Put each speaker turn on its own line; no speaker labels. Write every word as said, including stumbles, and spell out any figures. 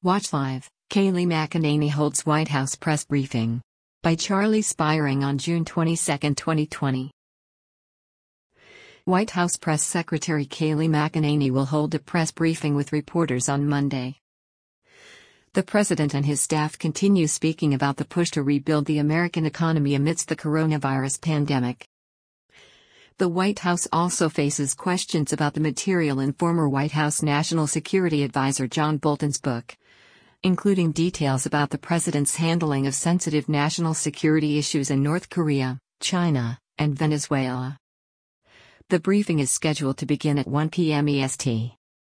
Watch Live, Kayleigh McEnany holds White House press briefing. By Charlie Spiring on June twenty-second, twenty twenty. White House Press Secretary Kayleigh McEnany will hold a press briefing with reporters on Monday. The president and his staff continue speaking about the push to rebuild the American economy amidst the coronavirus pandemic. The White House also faces questions about the material in former White House National Security Advisor John Bolton's book, including details about the president's handling of sensitive national security issues in North Korea, China, and Venezuela. The briefing is scheduled to begin at one p m E S T.